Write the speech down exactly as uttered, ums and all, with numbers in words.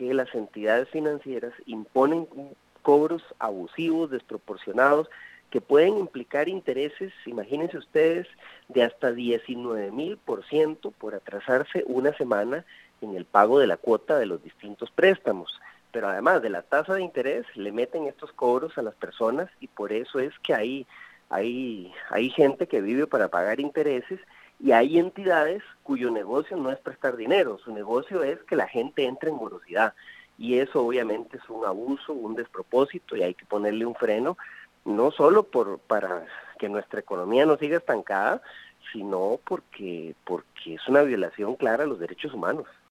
que las entidades financieras imponen cobros abusivos, desproporcionados, que pueden implicar intereses, imagínense ustedes, de hasta diecinueve mil por ciento por atrasarse una semana en el pago de la cuota de los distintos préstamos. Pero además de la tasa de interés, le meten estos cobros a las personas y por eso es que hay, hay, hay gente que vive para pagar intereses y hay entidades cuyo negocio no es prestar dinero, su negocio es que la gente entre en morosidad. Y eso obviamente es un abuso, un despropósito y hay que ponerle un freno, no solo por para que nuestra economía no siga estancada, sino porque, porque es una violación clara a los derechos humanos.